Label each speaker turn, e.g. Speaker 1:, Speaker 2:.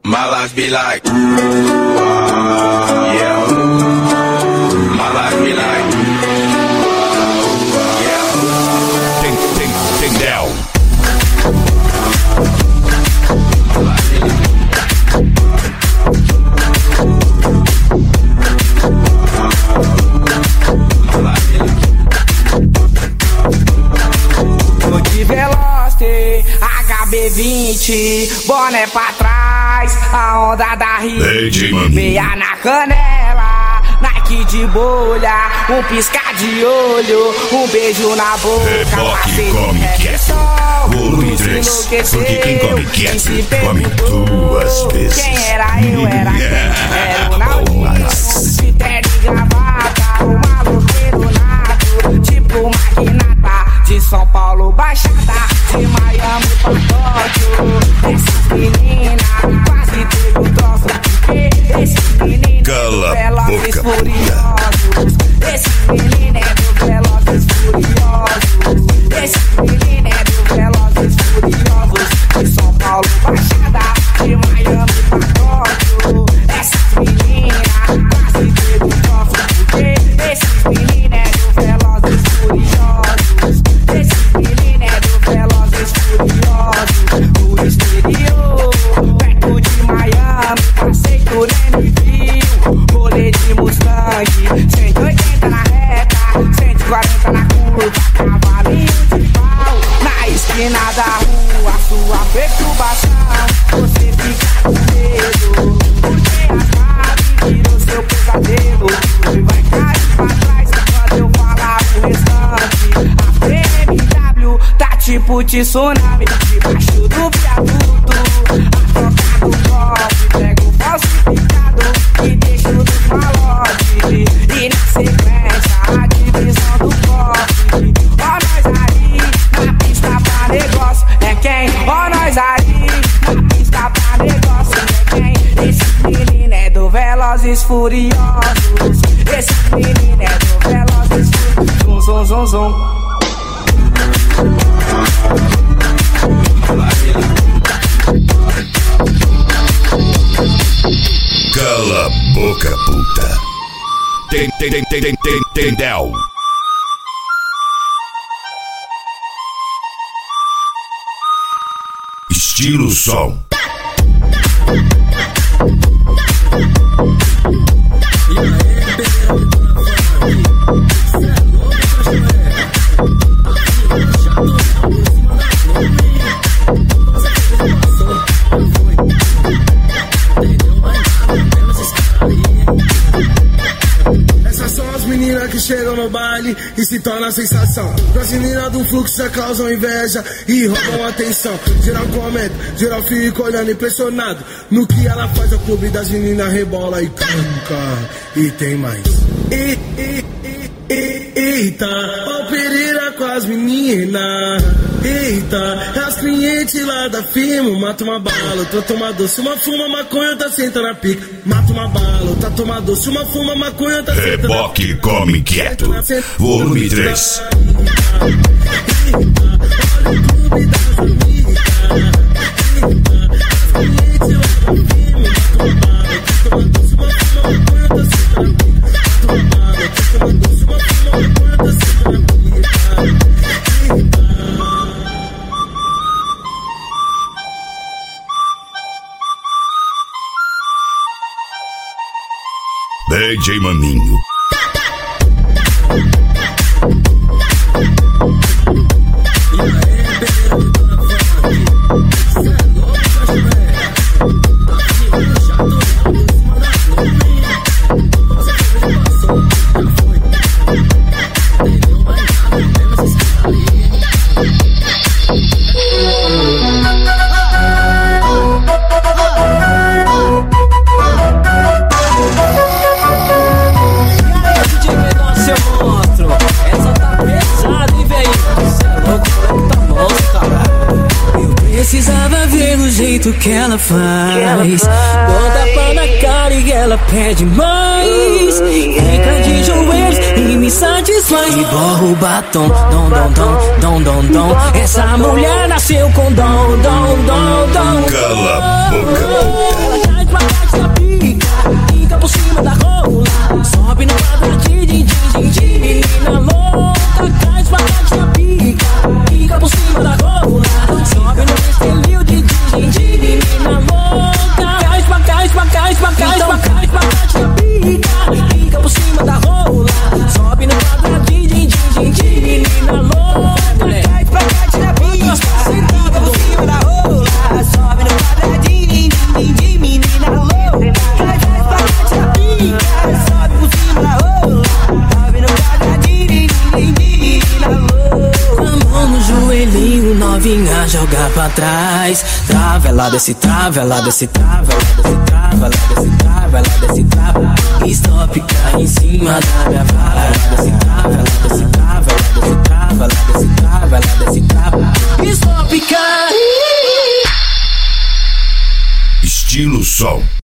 Speaker 1: My life be like, yeah. My life be like, yeah. Ding down. My life be like.
Speaker 2: Tô de Veloster, HB20, boné pra trás, a onda da Rio, meia na canela, Nike de bolha, um piscar de olho, um beijo na boca,
Speaker 3: Reboque come quieto, volume 3, porque quem come quieto, come duas vezes.
Speaker 2: Quem era eu, era quem? Era o Naldinho, de terno e gravata, o maloqueiro nato, tipo magnata, de São Paulo Baixada, de Miami pra Tóquio. Essas meninas quase teve um troço, porque esses meninos é do Velozes Furiosos. Esses meninos é do Velozes Furiosos. Esses meninos é do Velozes Furiosos. De São Paulo Baixada, de Miami pra Tóquio. Essas meninas quase teve um troço, porque esses meninos é do Velozes Furiosos. Esses meninos é do Velozes Furiosos. Do exterior, perto de Miami, passei por Navio, rolê de Mustang, 180 na reta, 140 na curva, cavalinho de pau, na esquina da rua, sua perturbação, você fica com medo, porque as naves virou seu pesadelo, e vai cair pra trás quando eu falar o restante. A BMW tá tipo tsunami, debaixo do viaduto, a troca do golpe, pega o falsificado e deixa nos malotes, e na sequência a divisão do golpe. Ó nós aí, na pista pra negócio, é quem? Ó nós aí, na pista pra negócio, é quem? Esse menino é do Velozes Furiosos. Esse menino é do Velozes Furiosos. Zum, zum, zum, zum.
Speaker 3: Cala a boca, puta. Tem down. Estilo som.
Speaker 4: Essas são as meninas que chegam no baile e se tornam a sensação. As meninas do fluxo já causam inveja e roubam atenção. Geral comenta, geral fica olhando impressionado no que ela faz. O clube das meninas rebola e canta. E tem mais. Eita, ó Pereira com as meninas. Eita, as clientes lá da firma. Mata uma bala, tá toma doce, uma fuma maconha, tá senta na pica. Mata uma bala, tá toma doce, uma fuma maconha, tá senta na pica.
Speaker 3: Reboque come quieto, volume 3. DJ Maninho.
Speaker 5: Que ela faz, toda pá na cara e ela pede mais. Fica de joelhos e me satisfaz. E borra o batom, dom, dom, dom, dom, dom, dom. Essa mulher nasceu com dom, dom, dom, dom.
Speaker 3: Cala a boca, puta.
Speaker 5: menina louca. Cai, espacai, espacai, espacai, espacai, espacai, te pica, pica por cima da rola. Sobe no quadradinho, din, din, din, din, menina louca. Cai, espacai, te pica, pica por cima da rola. Sobe no quadradinho, din, din, din, menina louca. Cai, espacai, te pica, sobe por cima da rola. Sobe no quadradinho, din, din, din, menina louca. Com a mão no joelhinho, novinha joga pra trás. Trava, ela desce, trava, ela desce, trava, ela desce, trava, ela desce, trava, ela desce, trava. Stop, cai em cima da minha vara. Ela desce, trava, ela desce, trava, ela desce, trava, ela desce, trava, ela desce, trava. Stop, cai.
Speaker 3: Estilo Som.